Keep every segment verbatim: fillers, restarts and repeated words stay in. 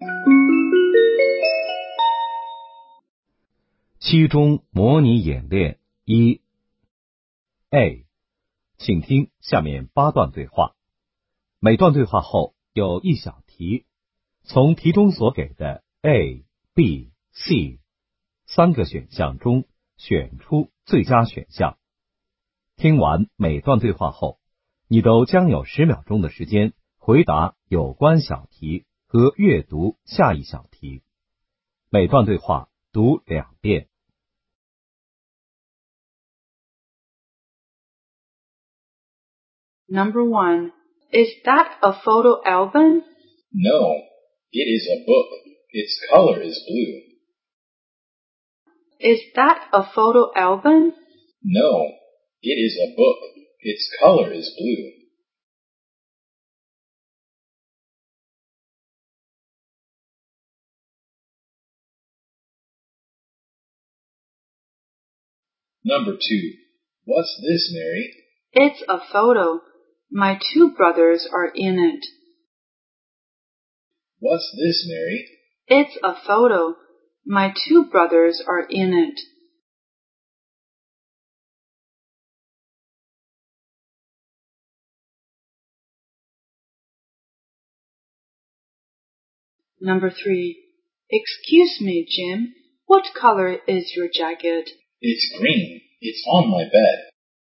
期中模拟演练一 A， 请听下面八段对话，每段对话后有一小题，从题中所给的 A、B、C 三个选项中选出最佳选项。听完每段对话后，你都将有十秒钟的时间回答有关小题和阅读下一小题。每段对话读两遍。 Number one, is that a photo album? No, it is a book. Its color is blue. Is that a photo album? No, it is a book. Its color is blue. Number two, what's this, Mary? It's a photo. My two brothers are in it. What's this, Mary? It's a photo. My two brothers are in it. Number three, excuse me, Jim, what color is your jacket? It's green. It's on my bed.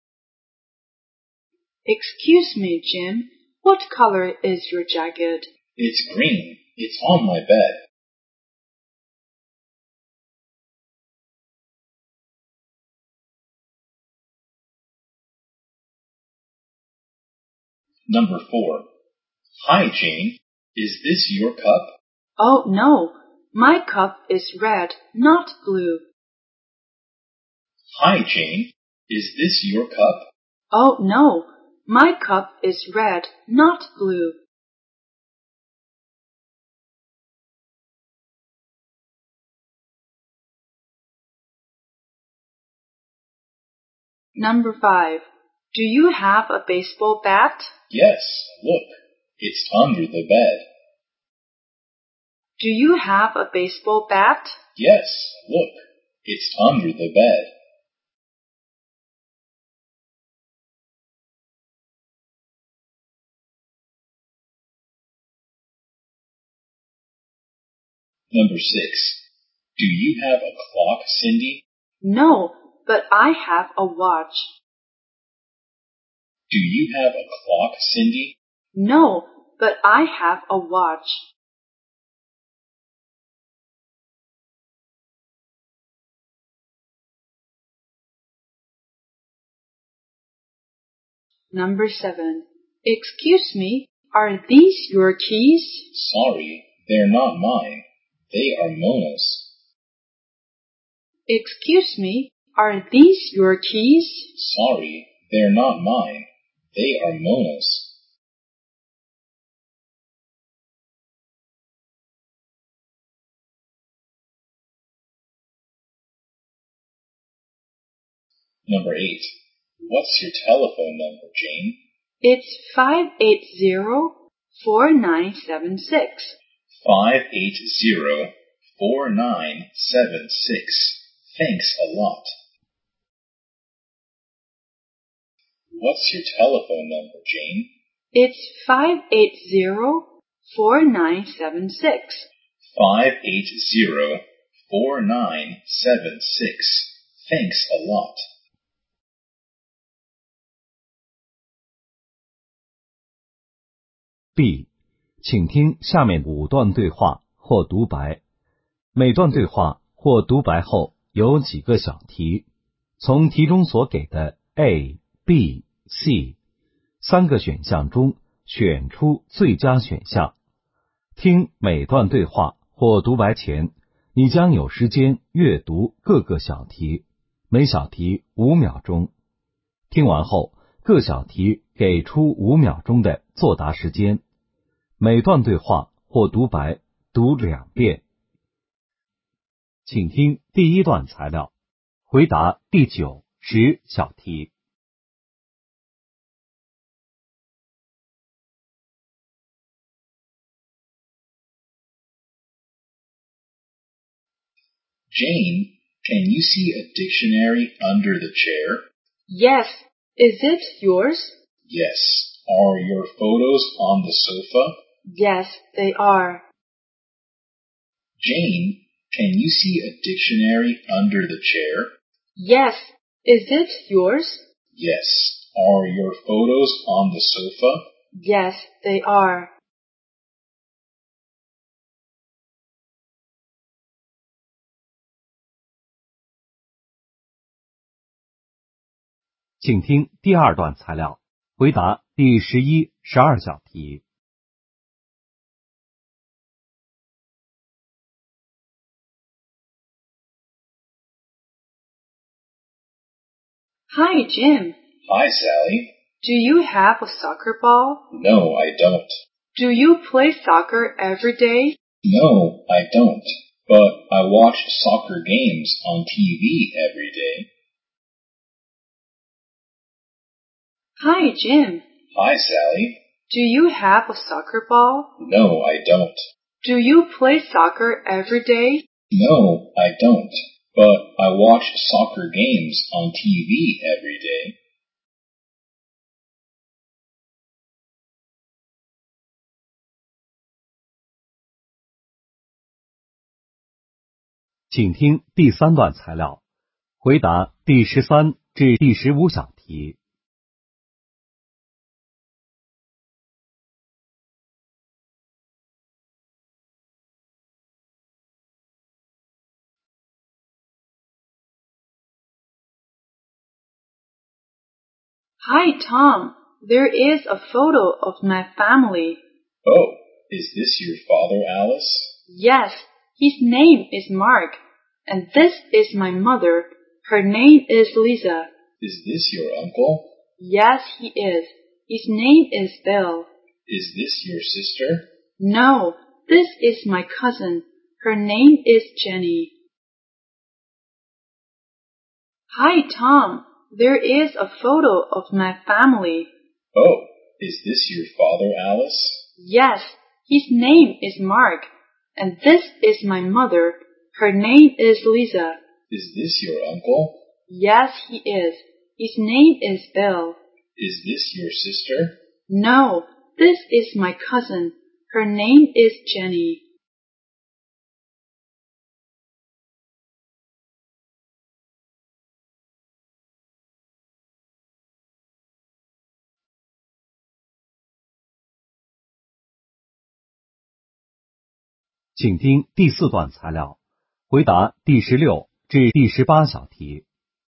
Excuse me, Jim, what color is your jacket? It's green. It's on my bed. Number four. Hi, Jane. Is this your cup? Oh, no. My cup is red, not blue. Hi, Jane. Is this your cup? Oh, no. My cup is red, not blue. Number five. Do you have a baseball bat? Yes, look. It's under the bed. Do you have a baseball bat? Yes, look. It's under the bed. Number six. Do you have a clock, Cindy? No, but I have a watch. Do you have a clock, Cindy? No, but I have a watch. Number seven. Excuse me, are these your keys? Sorry, they're not mine. They are Mona's. Excuse me, are these your keys? Sorry, they're not mine. They are Mona's. Number eight. What's your telephone number, Jane? It's five eight zero, four nine seven six. five eight zero, four nine seven six. Thanks a lot. What's your telephone number, Jane? It's five eight zero, four nine seven six. five eight zero, four nine seven six. Thanks a lot. B， 请听下面五段对话或独白。每段对话或独白后有几个小题，从题中所给的 A、B、C 三个选项中选出最佳选项。听每段对话或独白前，你将有时间阅读各个小题，每小题五秒钟。听完后，各小题给出五秒钟的作答时间。每段对话或独白读两遍。请听第一段材料，回答第九、十小题。 Jane, can you see a dictionary under the chair? Yes. Is it yours? Yes. Are your photos on the sofa? Yes, they are. Jane, can you see a dictionary under the chair? Yes. Is it yours? Yes. Are your photos on the sofa? Yes, they are. 请听第二段材料，回答第十一、十二小题。 Hi, Jim. Hi, Sally. Do you have a soccer ball? No, I don't. Do you play soccer every day? No, I don't. But I watch soccer games on T V every day. Hi, Jim. Hi, Sally. Do you have a soccer ball? No, I don't. Do you play soccer every day? No, I don't. But I watch soccer games on T V every day. 请听第三段材料，回答第十三至第十五小题。 Hi, Tom. There is a photo of my family. Oh, is this your father, Alice? Yes, his name is Mark. And this is my mother. Her name is Lisa. Is this your uncle? Yes, he is. His name is Bill. Is this your sister? No, this is my cousin. Her name is Jenny. Hi, Tom. There is a photo of my family. Oh, is this your father, Alice? Yes, his name is Mark. And this is my mother. Her name is Lisa. Is this your uncle? Yes, he is. His name is Bill. Is this your sister? No, this is my cousin. Her name is Jenny. 请听第四段材料，回答第十六至第十八小题。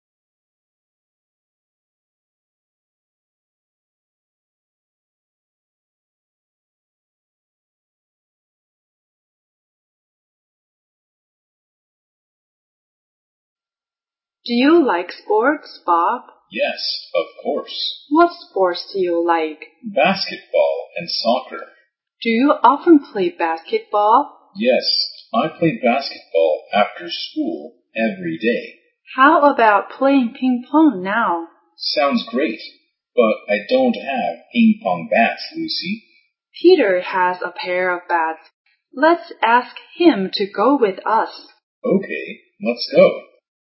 Do you like sports, Bob? Yes, of course. What sports do you like? Basketball and soccer. Do you often play basketball? Yes, I play basketball after school every day. How about playing ping pong now? Sounds great, but I don't have ping pong bats, Lucy. Peter has a pair of bats. Let's ask him to go with us. Okay, let's go.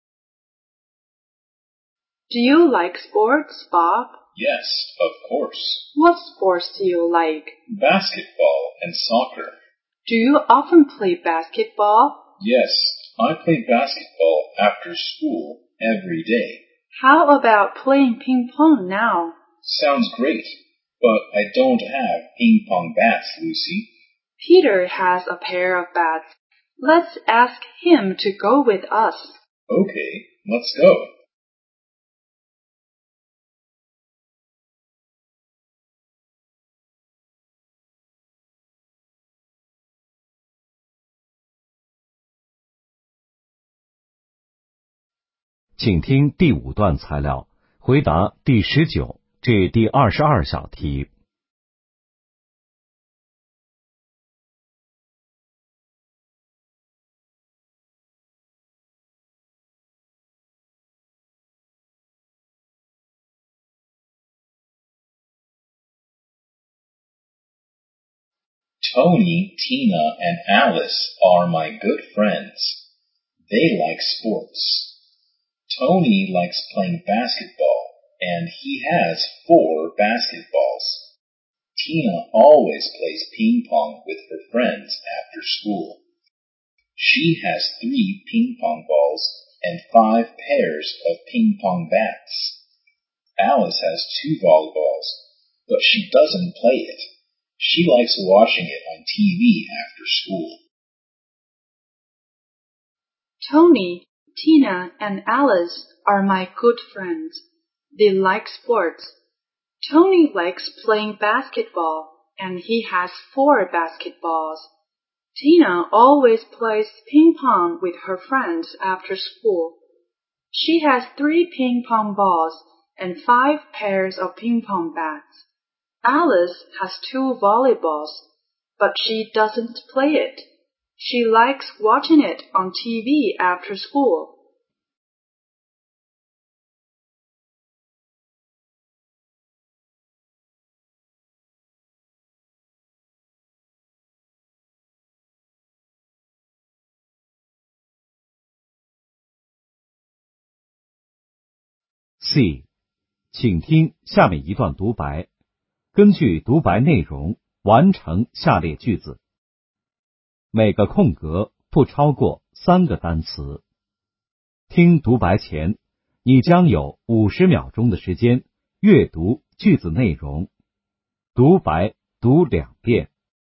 Do you like sports, Bob? Yes, of course. What sports do you like? Basketball and soccer. Do you often play basketball? Yes, I play basketball after school every day. How about playing ping pong now? Sounds great, but I don't have ping pong bats, Lucy. Peter has a pair of bats. Let's ask him to go with us. Okay, let's go. 请听第五段材料，回答第十九至第二十二小题。 Tony, Tina, and Alice are my good friends. They like sports. Tony likes playing basketball, and he has four basketballs. Tina always plays ping pong with her friends after school. She has three ping pong balls and five pairs of ping pong bats. Alice has two volleyballs, but she doesn't play it. She likes watching it on T V after school. Tony, Tina, and Alice are my good friends. They like sports. Tony likes playing basketball, and he has four basketballs. Tina always plays ping pong with her friends after school. She has three ping pong balls and five pairs of ping pong bats. Alice has two volleyballs, but she doesn't play it. She likes watching it on T V after school. C. 请听下面一段独白，根据独白内容完成下列句子。每个空格不超过三个单词。听独白前，你将有五十秒钟的时间阅读句子内容。独白读两遍。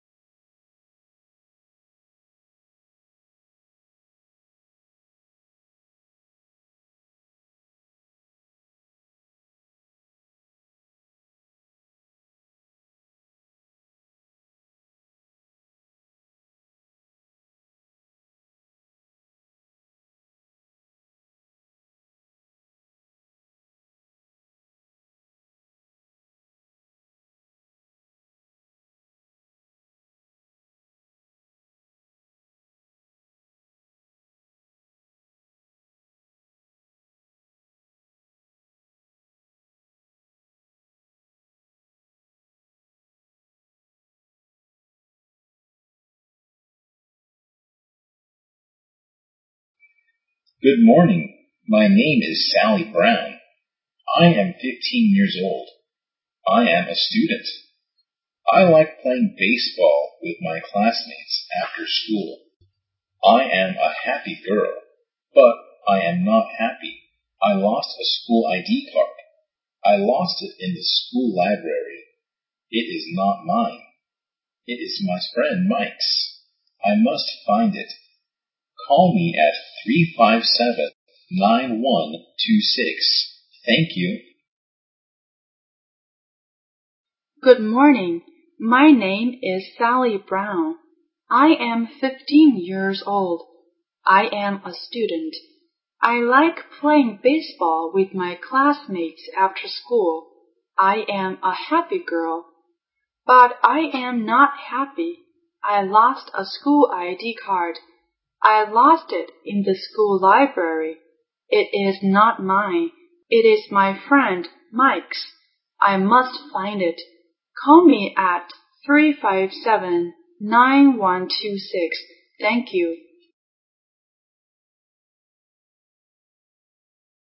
Good morning. My name is Sally Brown. I am fifteen years old. I am a student. I like playing baseball with my classmates after school. I am a happy girl, but I am not happy. I lost a school I D card. I lost it in the school library. It is not mine. It is my friend Mike's. I must find it. Call me at three five seven, nine one two six. Thank you. Good morning. My name is Sally Brown. I am fifteen years old. I am a student. I like playing baseball with my classmates after school. I am a happy girl. But I am not happy. I lost a school I D card. I lost it in the school library. It is not mine. It is my friend Mike's. I must find it. Call me at three five seven, nine one two six. Thank you.